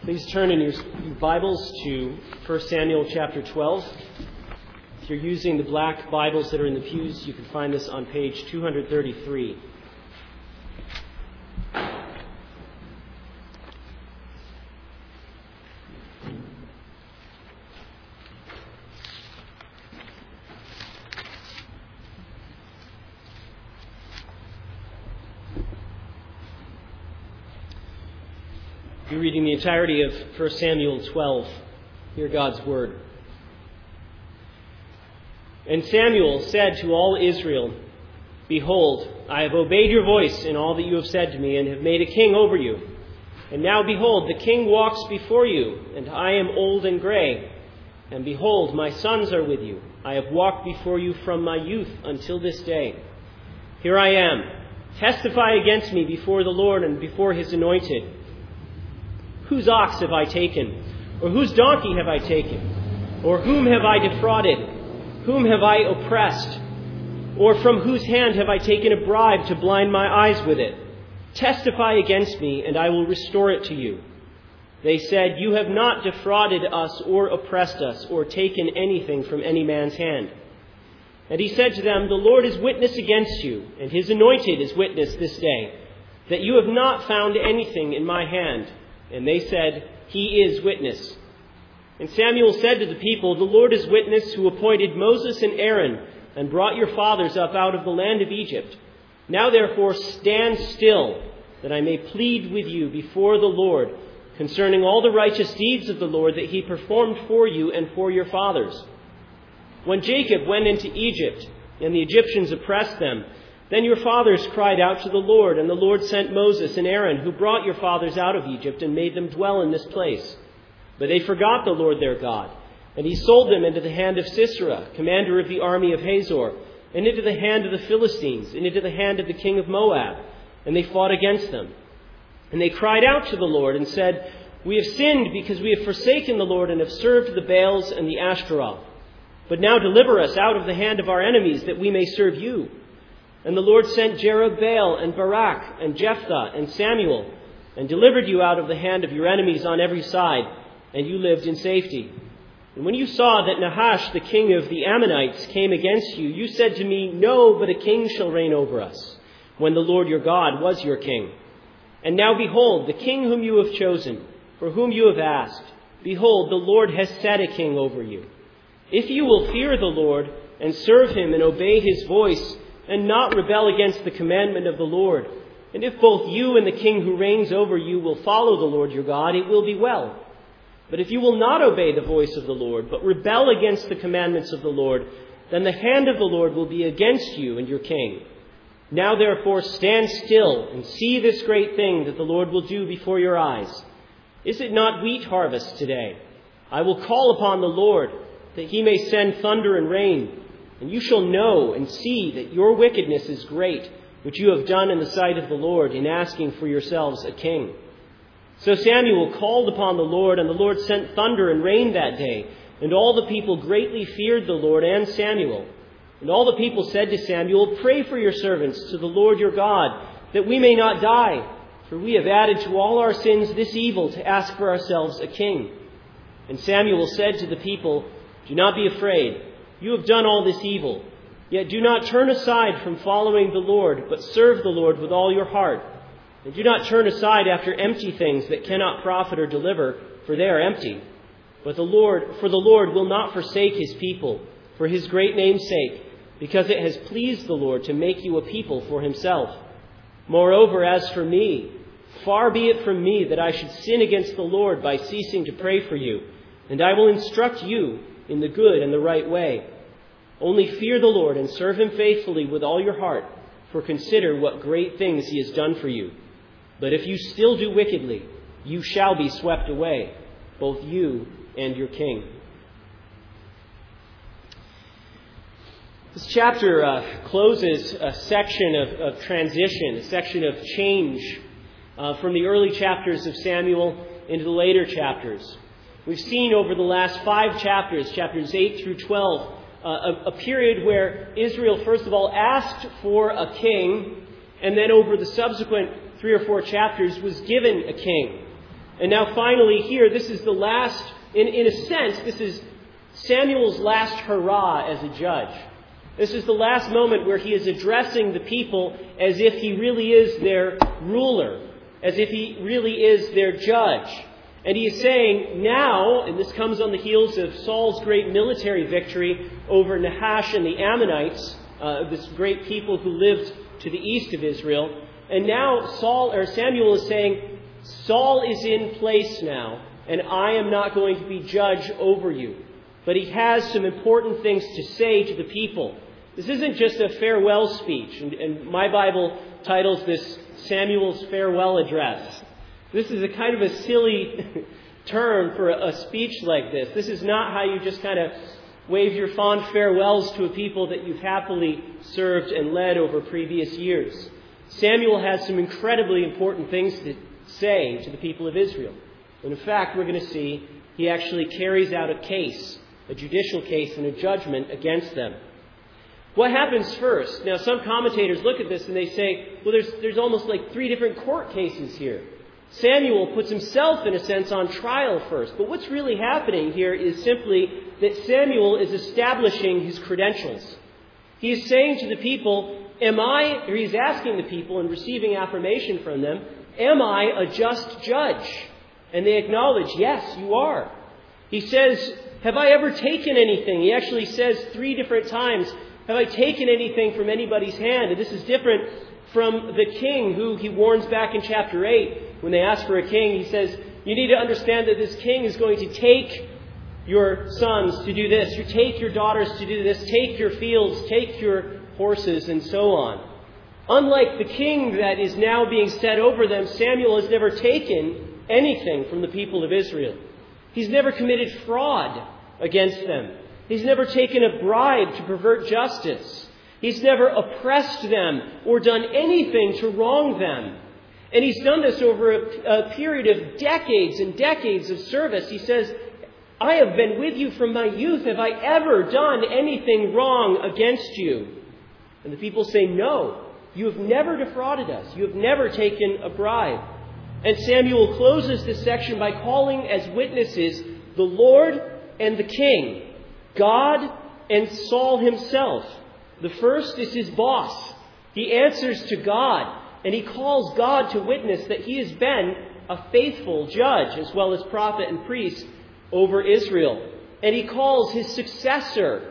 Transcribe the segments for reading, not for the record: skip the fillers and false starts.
Please turn in your Bibles to 1 Samuel chapter 12. If you're using the black Bibles that are in the pews, you can find this on page 233. We're reading the entirety of 1 Samuel 12. Hear God's word. And Samuel said to all Israel, "Behold, I have obeyed your voice in all that you have said to me, and have made a king over you. And now behold, the king walks before you, and I am old and gray. And behold, my sons are with you. I have walked before you from my youth until this day. Here I am. Testify against me before the Lord and before his anointed. Whose ox have I taken? Or whose donkey have I taken? Or whom have I defrauded? Whom have I oppressed? Or from whose hand have I taken a bribe to blind my eyes with it? Testify against me, and I will restore it to you." They said, "You have not defrauded us or oppressed us or taken anything from any man's hand." And he said to them, "The Lord is witness against you, and his anointed is witness this day, that you have not found anything in my hand." And they said, "He is witness." And Samuel said to the people, "The Lord is witness, who appointed Moses and Aaron and brought your fathers up out of the land of Egypt. Now therefore stand still, that I may plead with you before the Lord concerning all the righteous deeds of the Lord that he performed for you and for your fathers. When Jacob went into Egypt and the Egyptians oppressed them, then your fathers cried out to the Lord, and the Lord sent Moses and Aaron, who brought your fathers out of Egypt and made them dwell in this place. But they forgot the Lord their God, and he sold them into the hand of Sisera, commander of the army of Hazor, and into the hand of the Philistines, and into the hand of the king of Moab, and they fought against them. And they cried out to the Lord and said, 'We have sinned because we have forsaken the Lord and have served the Baals and the Ashtaroth. But now deliver us out of the hand of our enemies, that we may serve you.' And the Lord sent Jerubbaal and Barak and Jephthah and Samuel, and delivered you out of the hand of your enemies on every side, and you lived in safety. And when you saw that Nahash, the king of the Ammonites, came against you, you said to me, 'No, but a king shall reign over us,' when the Lord your God was your king. And now behold, the king whom you have chosen, for whom you have asked, behold, the Lord has set a king over you. If you will fear the Lord and serve him and obey his voice, and not rebel against the commandment of the Lord, and if both you and the king who reigns over you will follow the Lord your God, it will be well. But if you will not obey the voice of the Lord, but rebel against the commandments of the Lord, then the hand of the Lord will be against you and your king. Now therefore stand still and see this great thing that the Lord will do before your eyes. Is it not wheat harvest today? I will call upon the Lord, that he may send thunder and rain. And you shall know and see that your wickedness is great, which you have done in the sight of the Lord in asking for yourselves a king." So Samuel called upon the Lord, and the Lord sent thunder and rain that day. And all the people greatly feared the Lord and Samuel. And all the people said to Samuel, "Pray for your servants to the Lord your God, that we may not die. For we have added to all our sins this evil to ask for ourselves a king." And Samuel said to the people, "Do not be afraid. You have done all this evil. Yet do not turn aside from following the Lord, but serve the Lord with all your heart. And do not turn aside after empty things that cannot profit or deliver, for they are empty. For the Lord will not forsake his people, for his great name's sake, because it has pleased the Lord to make you a people for himself. Moreover, as for me, far be it from me that I should sin against the Lord by ceasing to pray for you, and I will instruct you in the good and the right way. Only fear the Lord and serve him faithfully with all your heart, for consider what great things he has done for you. But if you still do wickedly, you shall be swept away, both you and your king." This chapter closes a section of transition, a section of change from the early chapters of Samuel into the later chapters. We've seen over the last 5 chapters, chapters 8 through 12, a period where Israel, first of all, asked for a king, and then over the subsequent 3 or 4 chapters was given a king. And now finally here, this is the last, in a sense, this is Samuel's last hurrah as a judge. This is the last moment where he is addressing the people as if he really is their ruler, as if he really is their judge. And he is saying now, and this comes on the heels of Saul's great military victory over Nahash and the Ammonites, this great people who lived to the east of Israel. And now Samuel is saying, Saul is in place now, and I am not going to be judge over you. But he has some important things to say to the people. This isn't just a farewell speech, and my Bible titles this Samuel's farewell address. This is a kind of a silly term for a speech like this. This is not how you just kind of wave your fond farewells to a people that you've happily served and led over previous years. Samuel has some incredibly important things to say to the people of Israel. And in fact, we're going to see he actually carries out a case, a judicial case and a judgment against them. What happens first? Now, some commentators look at this and they say, well, there's almost like 3 different court cases here. Samuel puts himself, in a sense, on trial first. But what's really happening here is simply that Samuel is establishing his credentials. He is saying to the people, he's asking the people and receiving affirmation from them, am I a just judge? And they acknowledge, yes, you are. He says, have I ever taken anything? He actually says 3 different times, have I taken anything from anybody's hand? And this is different from the king who he warns back in chapter 8. When they ask for a king, he says, you need to understand that this king is going to take your sons to do this. You take your daughters to do this. Take your fields, take your horses, and so on. Unlike the king that is now being set over them, Samuel has never taken anything from the people of Israel. He's never committed fraud against them. He's never taken a bribe to pervert justice. He's never oppressed them or done anything to wrong them. And he's done this over a period of decades and decades of service. He says, I have been with you from my youth. Have I ever done anything wrong against you? And the people say, no, you have never defrauded us. You have never taken a bribe. And Samuel closes this section by calling as witnesses the Lord and the king, God and Saul himself. The first is his boss. He answers to God, and he calls God to witness that he has been a faithful judge as well as prophet and priest over Israel. And he calls his successor,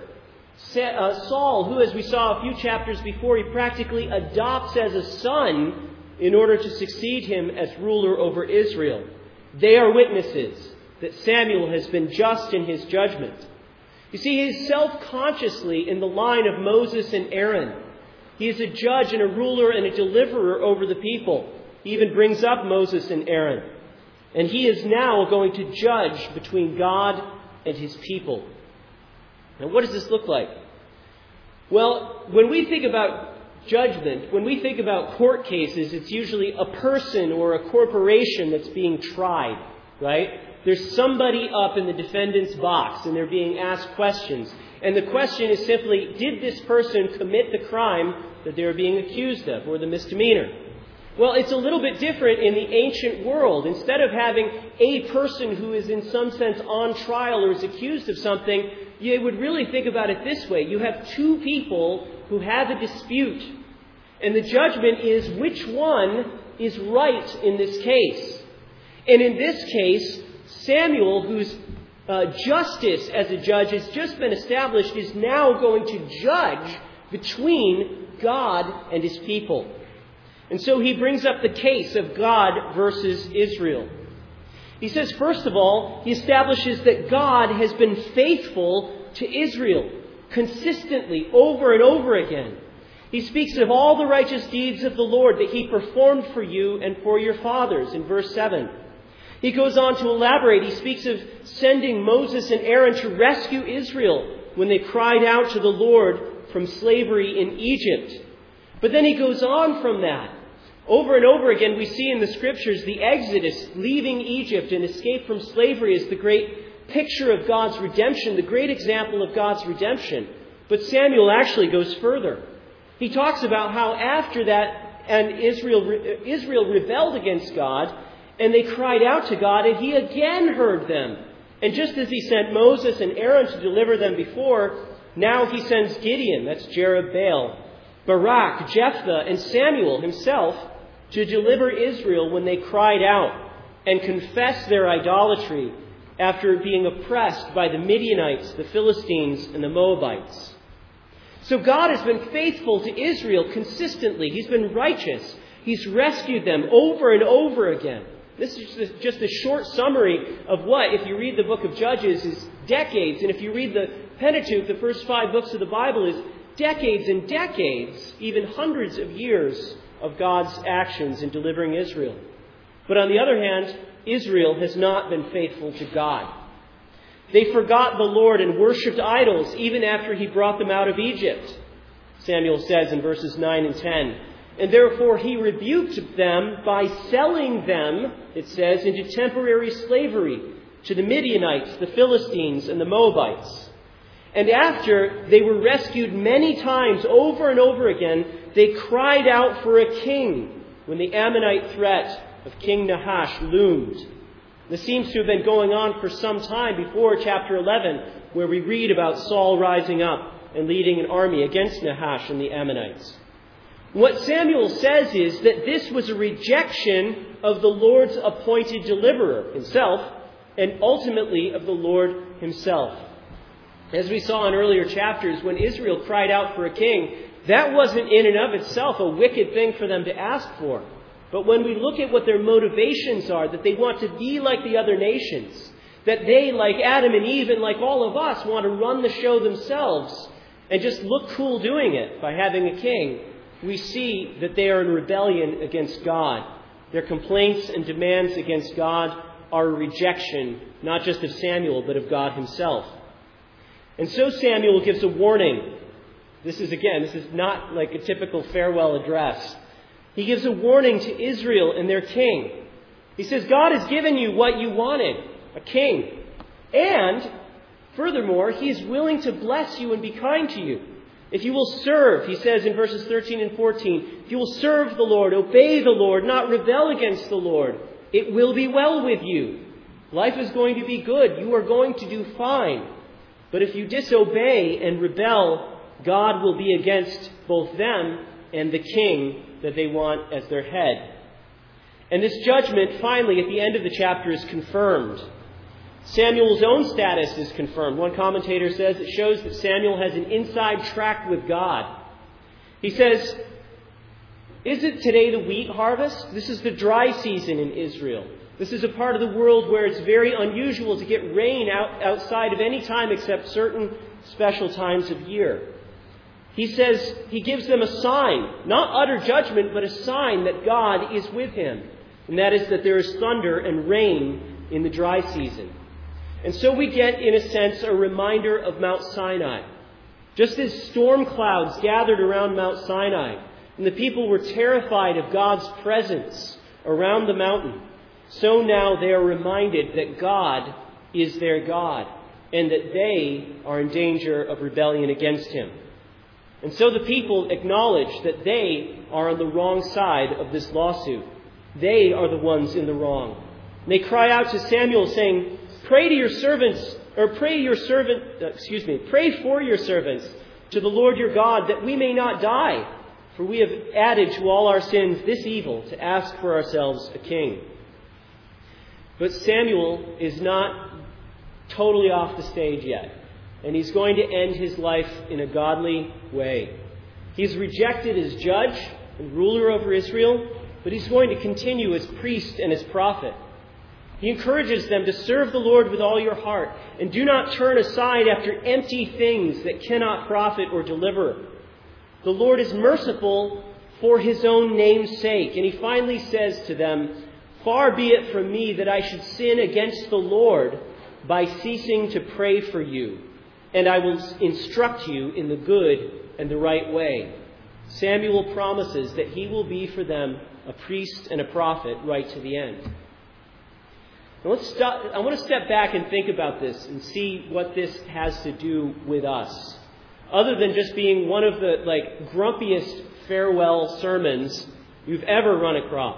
Saul, who, as we saw a few chapters before, he practically adopts as a son in order to succeed him as ruler over Israel. They are witnesses that Samuel has been just in his judgment. You see, he is self-consciously in the line of Moses and Aaron. He is a judge and a ruler and a deliverer over the people. He even brings up Moses and Aaron. And he is now going to judge between God and his people. Now, what does this look like? Well, when we think about judgment, when we think about court cases, it's usually a person or a corporation that's being tried, right? There's somebody up in the defendant's box and they're being asked questions. And the question is simply, did this person commit the crime that they're being accused of, or the misdemeanor? Well, it's a little bit different in the ancient world. Instead of having a person who is in some sense on trial or is accused of something, you would really think about it this way. You have 2 people who have a dispute. And the judgment is which one is right in this case. And in this case, Samuel, whose justice as a judge has just been established, is now going to judge between God and his people. And so he brings up the case of God versus Israel. He says, first of all, he establishes that God has been faithful to Israel consistently over and over again. He speaks of all the righteous deeds of the Lord that he performed for you and for your fathers in verse 7. He goes on to elaborate. He speaks of sending Moses and Aaron to rescue Israel when they cried out to the Lord from slavery in Egypt. But then he goes on from that. Over and over again, we see in the Scriptures the Exodus, leaving Egypt and escape from slavery, is the great picture of God's redemption, the great example of God's redemption. But Samuel actually goes further. He talks about how after that, and Israel rebelled against God, And they cried out to God, and he again heard them. And just as he sent Moses and Aaron to deliver them before, now he sends Gideon, that's Jerubbaal, Barak, Jephthah, and Samuel himself to deliver Israel when they cried out and confessed their idolatry after being oppressed by the Midianites, the Philistines, and the Moabites. So God has been faithful to Israel consistently. He's been righteous. He's rescued them over and over again. This is just a short summary of what, if you read the book of Judges, is decades. And if you read the Pentateuch, the first 5 books of the Bible, is decades and decades, even hundreds of years of God's actions in delivering Israel. But on the other hand, Israel has not been faithful to God. They forgot the Lord and worshipped idols even after he brought them out of Egypt, Samuel says in verses 9 and 10. And therefore he rebuked them by selling them, it says, into temporary slavery to the Midianites, the Philistines, and the Moabites. And after they were rescued many times over and over again, they cried out for a king when the Ammonite threat of King Nahash loomed. This seems to have been going on for some time before chapter 11, where we read about Saul rising up and leading an army against Nahash and the Ammonites. What Samuel says is that this was a rejection of the Lord's appointed deliverer himself, and ultimately of the Lord himself. As we saw in earlier chapters, when Israel cried out for a king, that wasn't in and of itself a wicked thing for them to ask for. But when we look at what their motivations are, that they want to be like the other nations, that they, like Adam and Eve and like all of us, want to run the show themselves and just look cool doing it by having a king, we see that they are in rebellion against God. Their complaints and demands against God are a rejection, not just of Samuel, but of God himself. And so Samuel gives a warning. This is not like a typical farewell address. He gives a warning to Israel and their king. He says, God has given you what you wanted, a king. And, furthermore, he is willing to bless you and be kind to you. If you will serve, he says in verses 13 and 14, if you will serve the Lord, obey the Lord, not rebel against the Lord, it will be well with you. Life is going to be good. You are going to do fine. But if you disobey and rebel, God will be against both them and the king that they want as their head. And this judgment, finally, at the end of the chapter, is confirmed. Samuel's own status is confirmed. One commentator says it shows that Samuel has an inside track with God. He says, is it today the wheat harvest? This is the dry season in Israel. This is a part of the world where it's very unusual to get rain outside of any time except certain special times of year. He says, he gives them a sign, not utter judgment, but a sign that God is with him. And that is that there is thunder and rain in the dry season. And so we get, in a sense, a reminder of Mount Sinai. Just as storm clouds gathered around Mount Sinai, and the people were terrified of God's presence around the mountain, so now they are reminded that God is their God, and that they are in danger of rebellion against him. And so the people acknowledge that they are on the wrong side of this lawsuit. They are the ones in the wrong. And they cry out to Samuel saying, pray for your servants to the Lord your God that we may not die, for we have added to all our sins this evil to ask for ourselves a king. But Samuel is not totally off the stage yet, and he's going to end his life in a godly way. He's rejected as judge and ruler over Israel, but he's going to continue as priest and as prophet. He encourages them to serve the Lord with all your heart and do not turn aside after empty things that cannot profit or deliver. The Lord is merciful for his own name's sake. And he finally says to them, far be it from me that I should sin against the Lord by ceasing to pray for you, and I will instruct you in the good and the right way. Samuel promises that he will be for them a priest and a prophet right to the end. I want to step back and think about this and see what this has to do with us. Other than just being one of the grumpiest farewell sermons you've ever run across.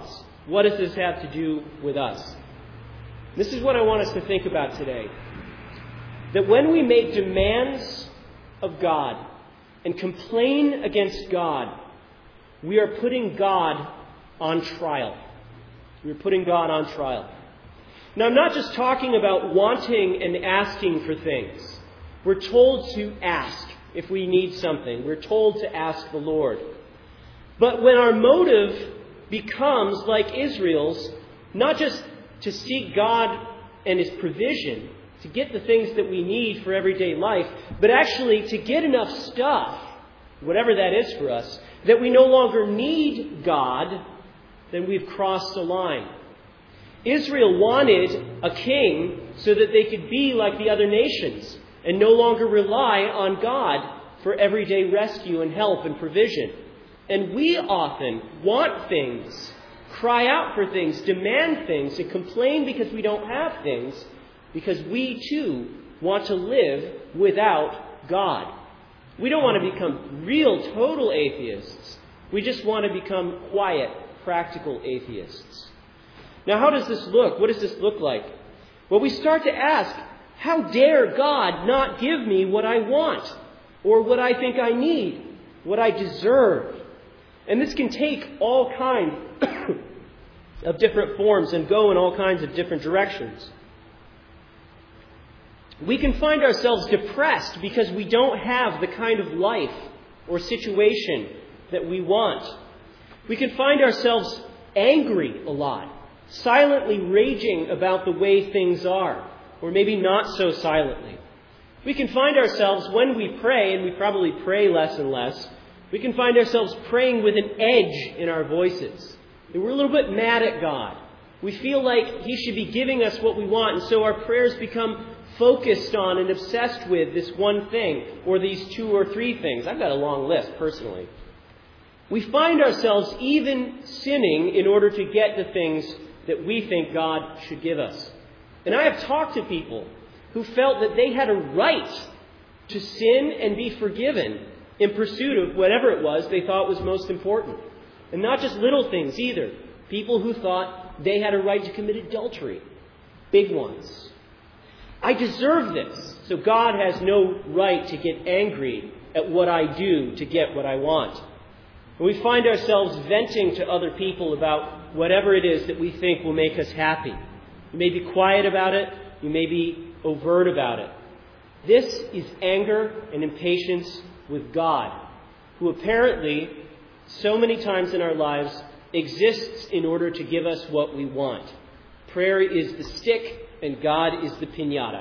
What does this have to do with us? This is what I want us to think about today. That when we make demands of God and complain against God, we are putting God on trial. We're putting God on trial. Now, I'm not just talking about wanting and asking for things. We're told to ask if we need something. We're told to ask the Lord. But when our motive becomes, like Israel's, not just to seek God and His provision, to get the things that we need for everyday life, but actually to get enough stuff, whatever that is for us, that we no longer need God, then we've crossed a line. Israel wanted a king so that they could be like the other nations and no longer rely on God for everyday rescue and help and provision. And we often want things, cry out for things, demand things, and complain because we don't have things, because we too want to live without God. We don't want to become real, total atheists. We just want to become quiet, practical atheists. Now, how does this look? What does this look like? Well, we start to ask, how dare God not give me what I want, or what I think I need, what I deserve? And this can take all kinds of different forms and go in all kinds of different directions. We can find ourselves depressed because we don't have the kind of life or situation that we want. We can find ourselves angry a lot, silently raging about the way things are, or maybe not so silently. We can find ourselves, when we pray, and we probably pray less and less, we can find ourselves praying with an edge in our voices. And we're a little bit mad at God. We feel like He should be giving us what we want, and so our prayers become focused on and obsessed with this one thing, or these two or three things. I've got a long list, personally. We find ourselves even sinning in order to get the things that we think God should give us. And I have talked to people who felt that they had a right to sin and be forgiven in pursuit of whatever it was they thought was most important. And not just little things either. People who thought they had a right to commit adultery. Big ones. I deserve this, so God has no right to get angry at what I do to get what I want. And we find ourselves venting to other people about whatever it is that we think will make us happy. You may be quiet about it. You may be overt about it. This is anger and impatience with God, who apparently, so many times in our lives, exists in order to give us what we want. Prayer is the stick, and God is the piñata.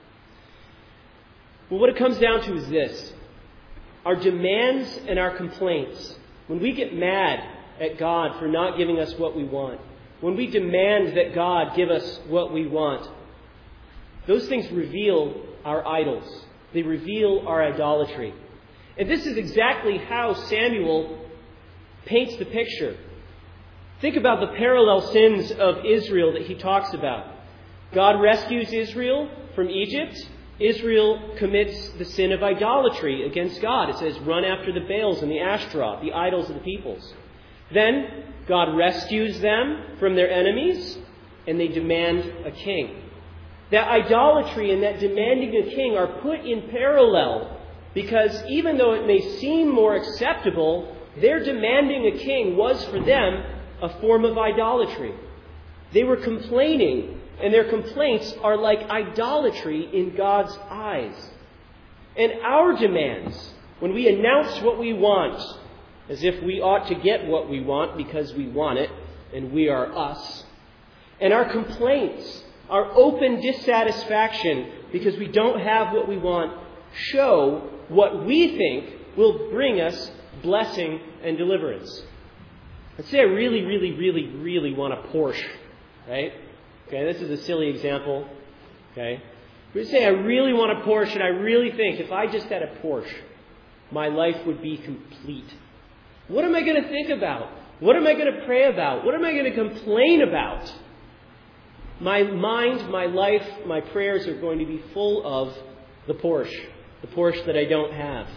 Well, what it comes down to is this. Our demands and our complaints, when we get mad at God for not giving us what we want, when we demand that God give us what we want, those things reveal our idols. They reveal our idolatry. And this is exactly how Samuel paints the picture. Think about the parallel sins of Israel that he talks about. God rescues Israel from Egypt. Israel commits the sin of idolatry against God. It says, run after the Baals and the Ashtaroth, the idols of the peoples. Then God rescues them from their enemies, and they demand a king. That idolatry and that demanding a king are put in parallel, because even though it may seem more acceptable, their demanding a king was for them a form of idolatry. They were complaining, and their complaints are like idolatry in God's eyes. And our demands, when we announce what we want, as if we ought to get what we want because we want it, and we are us, and our complaints, our open dissatisfaction because we don't have what we want, show what we think will bring us blessing and deliverance. Let's say I really want a Porsche, right? Okay, this is a silly example, okay? Let's say I really want a Porsche, and I really think if I just had a Porsche, my life would be complete. What am I going to think about? What am I going to pray about? What am I going to complain about? My mind, my life, my prayers are going to be full of the Porsche that I don't have.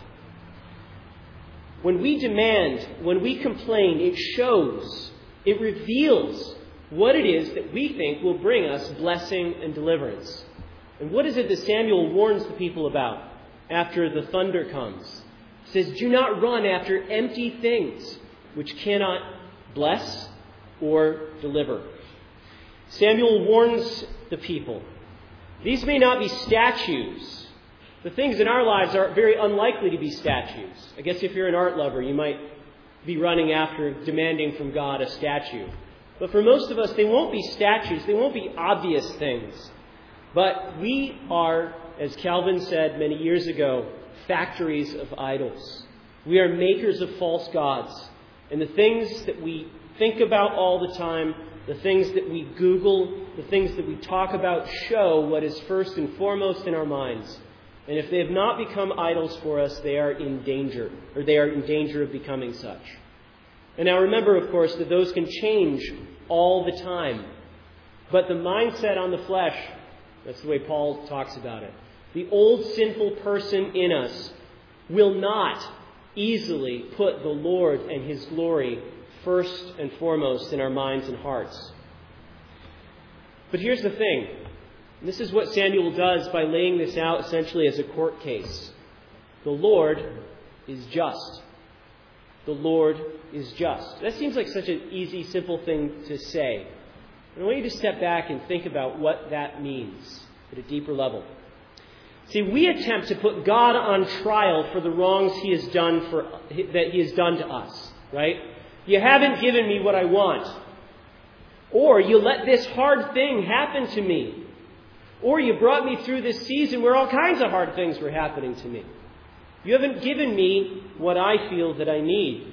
When we demand, when we complain, it shows, it reveals what it is that we think will bring us blessing and deliverance. And what is it that Samuel warns the people about after the thunder comes? He says, do not run after empty things which cannot bless or deliver. Samuel warns the people. These may not be statues. The things in our lives are very unlikely to be statues. I guess if you're an art lover, you might be running after demanding from God a statue. But for most of us, they won't be statues. They won't be obvious things. But we are, as Calvin said many years ago, factories of idols. We are makers of false gods. And the things that we think about all the time, the things that we Google, the things that we talk about show what is first and foremost in our minds. And if they have not become idols for us, they are in danger, or they are in danger of becoming such. And now remember, of course, that those can change all the time. But the mindset on the flesh, that's the way Paul talks about it. The old sinful person in us will not easily put the Lord and His glory first and foremost in our minds and hearts. But here's the thing. This is what Samuel does by laying this out essentially as a court case. The Lord is just. The Lord is just. That seems like such an easy, simple thing to say. And I want you to step back and think about what that means at a deeper level. See, we attempt to put God on trial for the wrongs He has done that He has done to us, right? You haven't given me what I want. Or you let this hard thing happen to me. Or you brought me through this season where all kinds of hard things were happening to me. You haven't given me what I feel that I need.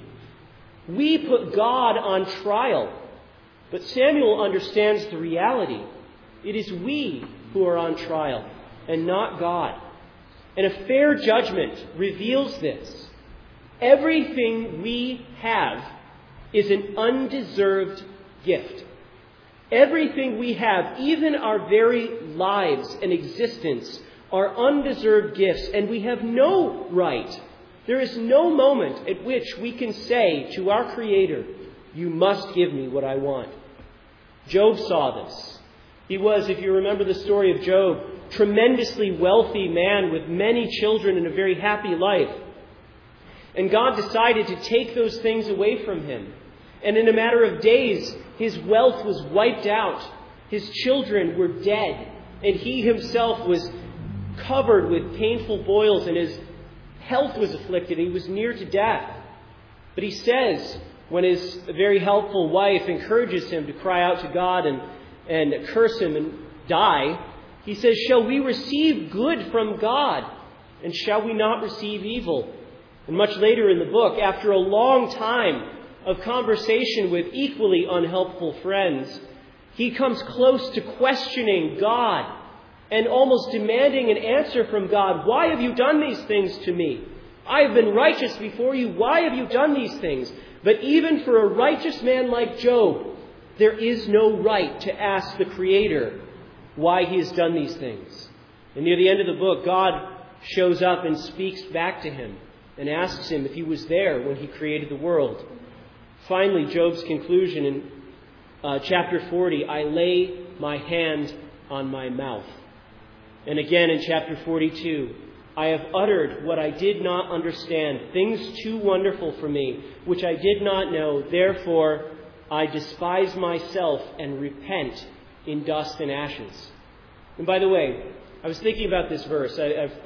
We put God on trial. But Samuel understands the reality. It is we who are on trial and not God. And a fair judgment reveals this. Everything we have is an undeserved gift. Everything we have, even our very lives and existence, are undeserved gifts, and we have no right. There is no moment at which we can say to our Creator, you must give me what I want. Job saw this. He was, if you remember the story of Job, tremendously wealthy man with many children and a very happy life. And God decided to take those things away from him. And in a matter of days, his wealth was wiped out. His children were dead. And he himself was covered with painful boils, and his health was afflicted. He was near to death. But he says, when his very helpful wife encourages him to cry out to God and curse him and die, he says, shall we receive good from God, and shall we not receive evil? And much later in the book, after a long time of conversation with equally unhelpful friends, he comes close to questioning God and almost demanding an answer from God. Why have you done these things to me? I have been righteous before you. Why have you done these things? But even for a righteous man like Job, there is no right to ask the Creator why he has done these things. And near the end of the book, God shows up and speaks back to him and asks him if he was there when he created the world. Finally, Job's conclusion in chapter 40, I lay my hand on my mouth. And again in chapter 42, I have uttered what I did not understand, things too wonderful for me, which I did not know. Therefore, I despise myself and repent in dust and ashes. And by the way, I was thinking about this verse.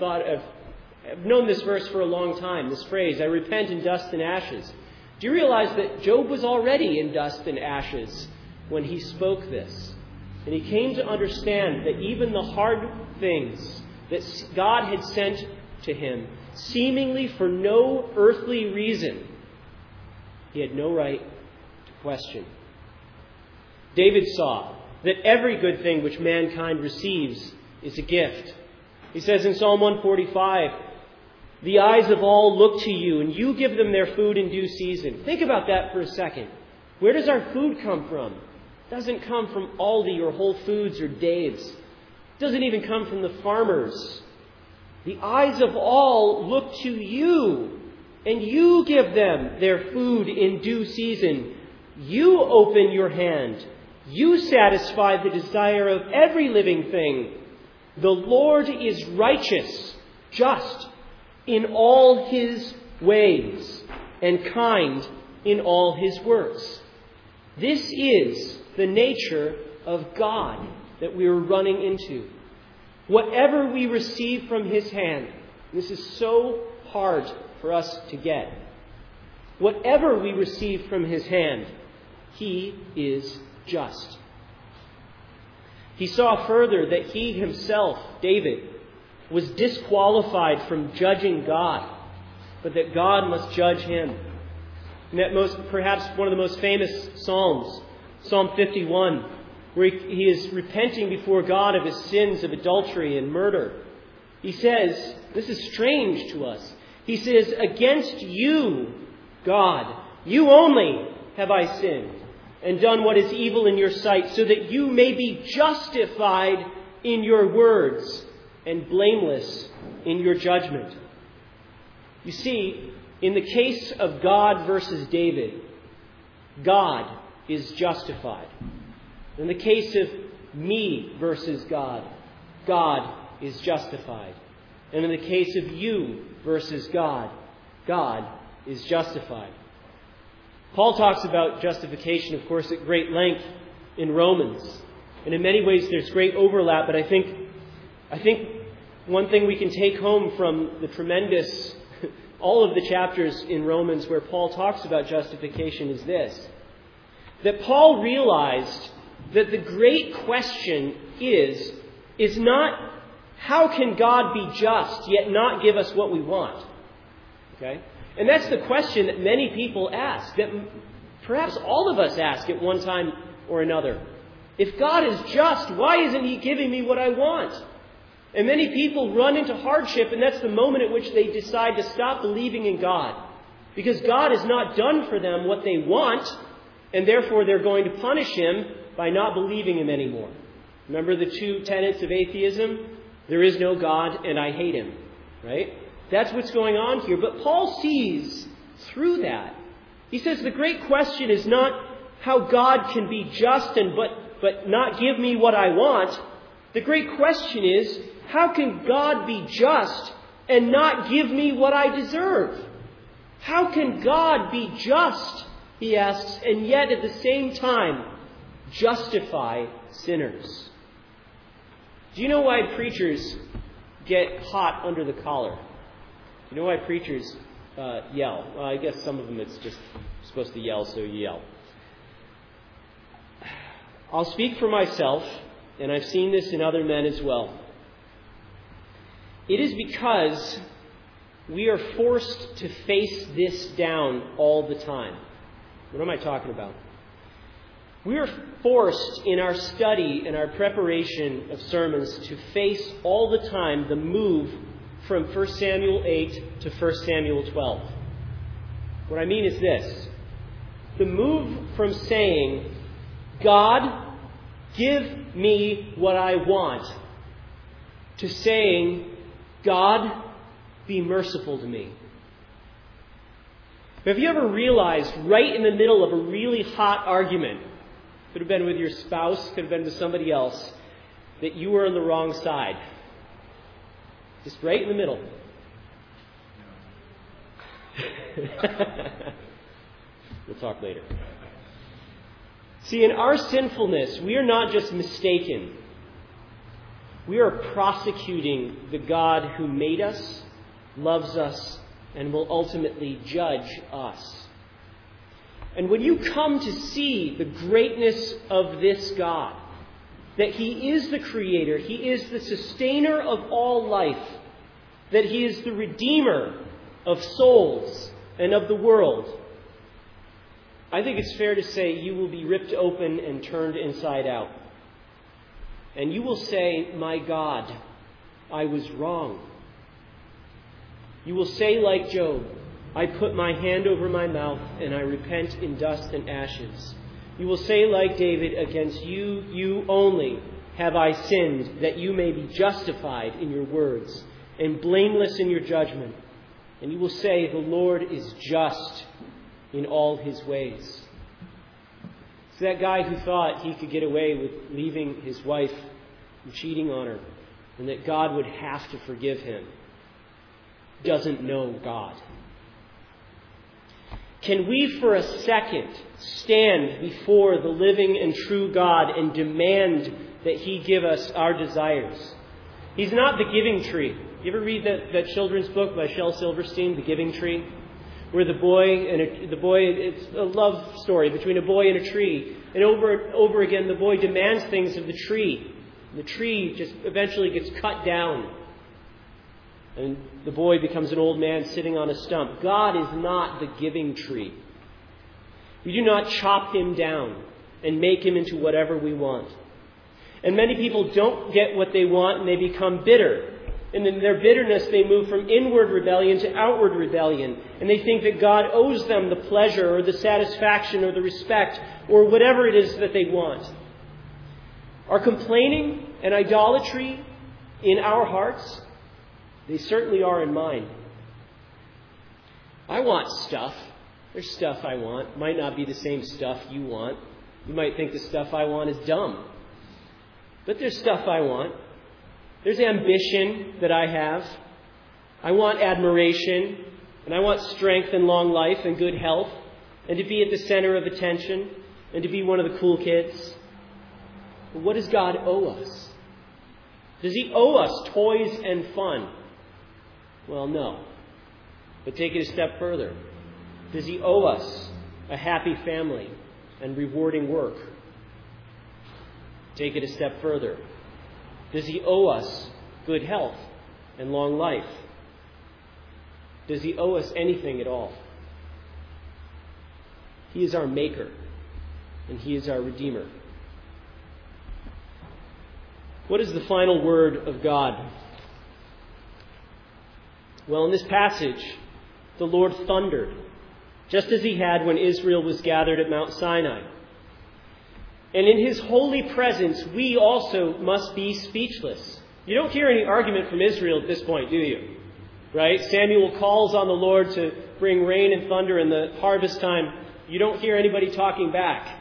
I've known this verse for a long time, this phrase, I repent in dust and ashes. Do you realize that Job was already in dust and ashes when he spoke this? And he came to understand that even the hard things that God had sent to him, seemingly for no earthly reason, he had no right to question. David saw that every good thing which mankind receives is a gift. He says in Psalm 145, the eyes of all look to you, and you give them their food in due season. Think about that for a second. Where does our food come from? It doesn't come from Aldi or Whole Foods or Dave's. It doesn't even come from the farmers. The eyes of all look to you, and you give them their food in due season. You open your hand You satisfy the desire of every living thing. The Lord is righteous, just in all his ways, and kind in all his works. This is the nature of God that we are running into. Whatever we receive from his hand, this is so hard for us to get. Whatever we receive from his hand, he is just. He saw further that he himself, David, was disqualified from judging God, but that God must judge him. And that perhaps one of the most famous Psalms, Psalm 51, where he is repenting before God of his sins of adultery and murder. He says, this is strange to us. He says, against you, God, you only have I sinned and done what is evil in your sight, so that you may be justified in your words and blameless in your judgment. You see, in the case of God versus David, God is justified. In the case of me versus God, God is justified. And in the case of you versus God, God is justified. Paul talks about justification, of course, at great length in Romans. And in many ways there's great overlap, but I think one thing we can take home from the tremendous, all of the chapters in Romans where Paul talks about justification is this: that Paul realized that the great question is not how can God be just yet not give us what we want? Okay? And that's the question that many people ask, that perhaps all of us ask at one time or another. If God is just, why isn't he giving me what I want? And many people run into hardship, and that's the moment at which they decide to stop believing in God. Because God has not done for them what they want, and therefore they're going to punish him by not believing him anymore. Remember the two tenets of atheism? There is no God, and I hate him. Right? That's what's going on here. But Paul sees through that. He says the great question is not how God can be just but not give me what I want. The great question is, how can God be just and not give me what I deserve? How can God be just, he asks, and yet at the same time justify sinners? Do you know why preachers get hot under the collar? You know why preachers yell? Well, I guess some of them it's just supposed to yell, so you yell. I'll speak for myself, and I've seen this in other men as well. It is because we are forced to face this down all the time. What am I talking about? We are forced in our study and our preparation of sermons to face all the time the move from 1 Samuel 8 to 1 Samuel 12. What I mean is this: the move from saying, God, give me what I want, to saying, God, be merciful to me. Have you ever realized right in the middle of a really hot argument, could have been with your spouse, could have been with somebody else, that you were on the wrong side? Just right in the middle. We'll talk later. See, in our sinfulness, we are not just mistaken. We are prosecuting the God who made us, loves us, and will ultimately judge us. And when you come to see the greatness of this God, that he is the creator, he is the sustainer of all life, that he is the redeemer of souls and of the world, I think it's fair to say you will be ripped open and turned inside out. And you will say, my God, I was wrong. You will say like Job, I put my hand over my mouth and I repent in dust and ashes. You will say like David, against you, you only have I sinned, that you may be justified in your words and blameless in your judgment. And you will say, the Lord is just in all his ways. that guy who thought he could get away with leaving his wife and cheating on her, and that God would have to forgive him, doesn't know God. Can we for a second stand before the living and true God and demand that He give us our desires? He's not the giving tree. You ever read that children's book by Shel Silverstein, The Giving Tree? Where it's a love story between a boy and a tree. And over again, the boy demands things of the tree. The tree just eventually gets cut down. And the boy becomes an old man sitting on a stump. God is not the giving tree. We do not chop Him down and make Him into whatever we want. And many people don't get what they want and they become bitter. And in their bitterness, they move from inward rebellion to outward rebellion. And they think that God owes them the pleasure or the satisfaction or the respect or whatever it is that they want. Are complaining and idolatry in our hearts? They certainly are in mine. I want stuff. There's stuff I want. Might not be the same stuff you want. You might think the stuff I want is dumb. But there's stuff I want. There's ambition that I have. I want admiration. And I want strength and long life and good health. And to be at the center of attention. And to be one of the cool kids. But what does God owe us? Does He owe us toys and fun? Well, no. But take it a step further. Does He owe us a happy family and rewarding work? Take it a step further. Does He owe us good health and long life? Does He owe us anything at all? He is our Maker, and He is our Redeemer. What is the final word of God? Well, in this passage, the Lord thundered, just as He had when Israel was gathered at Mount Sinai. And in His holy presence, we also must be speechless. You don't hear any argument from Israel at this point, do you? Right? Samuel calls on the Lord to bring rain and thunder in the harvest time. You don't hear anybody talking back.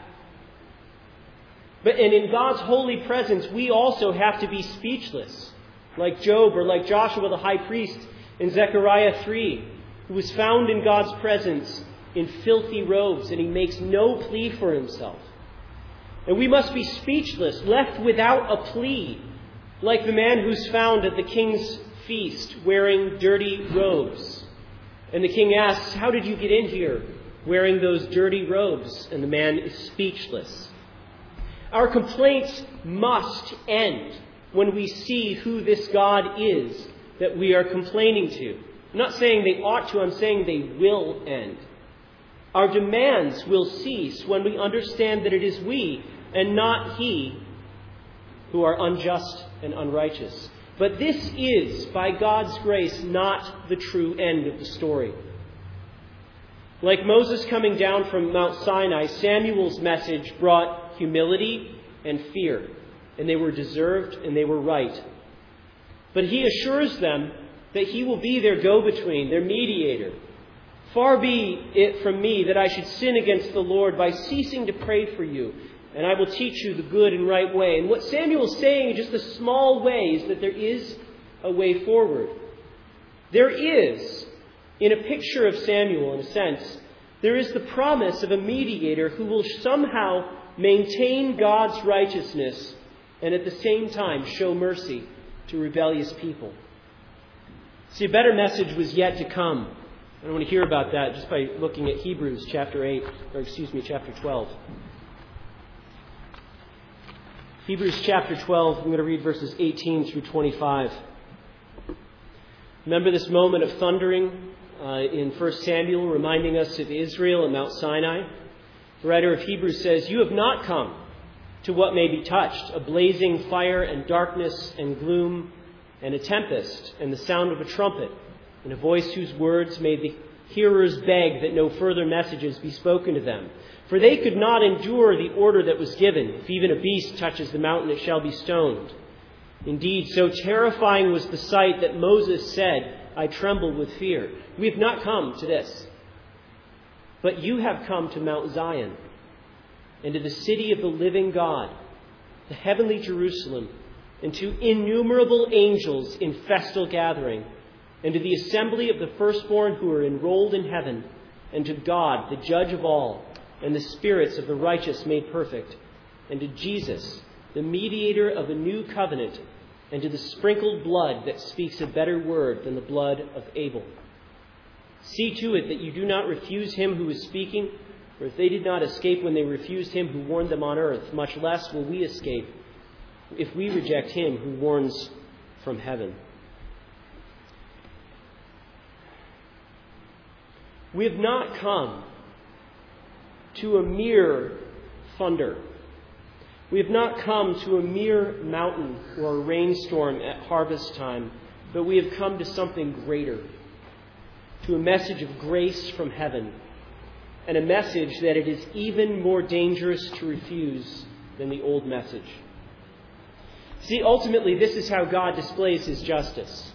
And in God's holy presence, we also have to be speechless, like Job or like Joshua the high priest in Zechariah 3, who was found in God's presence in filthy robes, and he makes no plea for himself. And we must be speechless, left without a plea, like the man who's found at the king's feast wearing dirty robes. And the king asks, "How did you get in here wearing those dirty robes?" And the man is speechless. Our complaints must end when we see who this God is that we are complaining to. I'm not saying they ought to, I'm saying they will end. Our demands will cease when we understand that it is we and not He who are unjust and unrighteous. But this is, by God's grace, not the true end of the story. Like Moses coming down from Mount Sinai, Samuel's message brought humility and fear, and they were deserved and they were right. But he assures them that he will be their go-between, their mediator. Far be it from me that I should sin against the Lord by ceasing to pray for you, and I will teach you the good and right way. And what Samuel is saying in just a small way is that there is a way forward. There is, in a picture of Samuel, in a sense, there is the promise of a mediator who will somehow maintain God's righteousness and at the same time show mercy to rebellious people. See, a better message was yet to come. I want to hear about that just by looking at Hebrews chapter 12. Hebrews chapter 12, I'm going to read verses 18 through 25. Remember this moment of thundering in 1 Samuel, reminding us of Israel and Mount Sinai? The writer of Hebrews says, "You have not come to what may be touched, a blazing fire and darkness and gloom and a tempest and the sound of a trumpet and a voice whose words made the hearers beg that no further messages be spoken to them. For they could not endure the order that was given. If even a beast touches the mountain, it shall be stoned. Indeed, so terrifying was the sight that Moses said, 'I trembled with fear.' We have not come to this. But you have come to Mount Zion, and to the city of the living God, the heavenly Jerusalem, and to innumerable angels in festal gathering, and to the assembly of the firstborn who are enrolled in heaven, and to God, the judge of all, and the spirits of the righteous made perfect, and to Jesus, the mediator of a new covenant, and to the sprinkled blood that speaks a better word than the blood of Abel. See to it that you do not refuse him who is speaking, for if they did not escape when they refused him who warned them on earth, much less will we escape if we reject him who warns from heaven. We have not come to a mere thunder. We have not come to a mere mountain or a rainstorm at harvest time, but we have come to something greater, to a message of grace from heaven, and a message that it is even more dangerous to refuse than the old message. See, ultimately, this is how God displays his justice.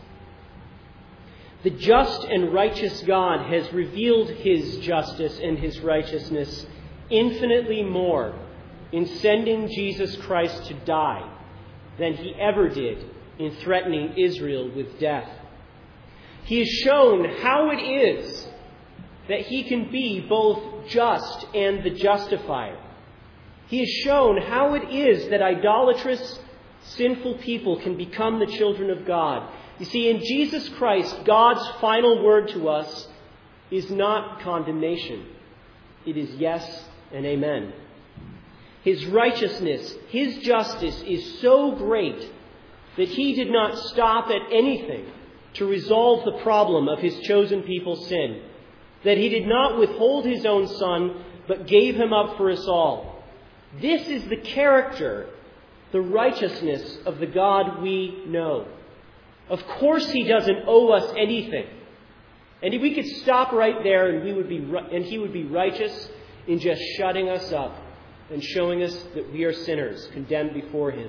The just and righteous God has revealed his justice and his righteousness infinitely more in sending Jesus Christ to die than he ever did in threatening Israel with death. He has shown how it is that he can be both just and the justifier. He has shown how it is that idolatrous, sinful people can become the children of God. You see, in Jesus Christ, God's final word to us is not condemnation. It is yes and amen. His righteousness, his justice is so great that he did not stop at anything to resolve the problem of his chosen people's sin, that he did not withhold his own Son, but gave him up for us all. This is the character, the righteousness of the God we know. Of course he doesn't owe us anything. And if we could stop right there and he would be righteous in just shutting us up and showing us that we are sinners condemned before him.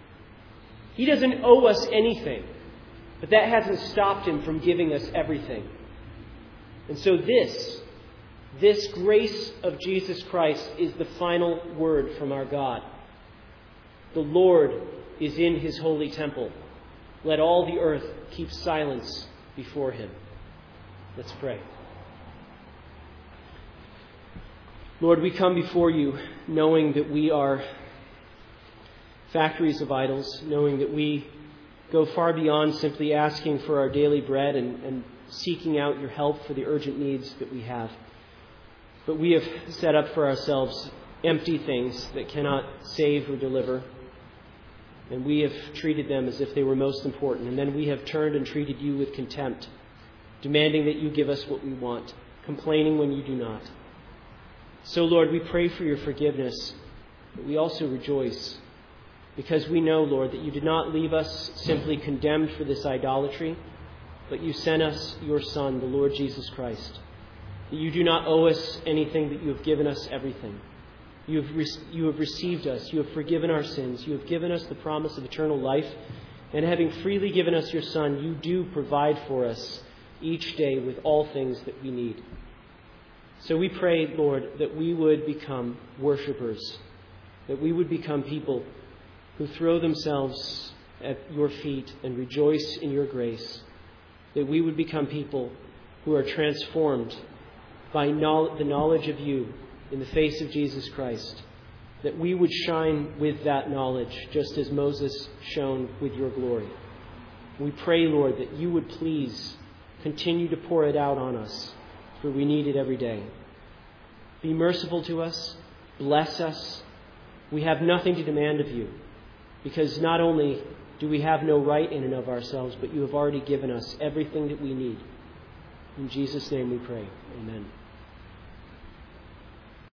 He doesn't owe us anything, but that hasn't stopped him from giving us everything. And so this grace of Jesus Christ is the final word from our God. The Lord is in his holy temple. Let all the earth keep silence before him. Let's pray. Lord, we come before you knowing that we are factories of idols, knowing that we go far beyond simply asking for our daily bread and seeking out your help for the urgent needs that we have. But we have set up for ourselves empty things that cannot save or deliver. And we have treated them as if they were most important. And then we have turned and treated you with contempt, demanding that you give us what we want, complaining when you do not. So, Lord, we pray for your forgiveness, but we also rejoice because we know, Lord, that you did not leave us simply condemned for this idolatry, but you sent us your Son, the Lord Jesus Christ. That you do not owe us anything, that you have given us everything. You have received us. You have forgiven our sins. You have given us the promise of eternal life. And having freely given us your Son, you do provide for us each day with all things that we need. So we pray, Lord, that we would become worshipers, that we would become people who throw themselves at your feet and rejoice in your grace, that we would become people who are transformed by the knowledge of you in the face of Jesus Christ, that we would shine with that knowledge just as Moses shone with your glory. We pray, Lord, that you would please continue to pour it out on us, for we need it every day. Be merciful to us. Bless us. We have nothing to demand of you, because not only do we have no right in and of ourselves, but you have already given us everything that we need. In Jesus' name we pray. Amen.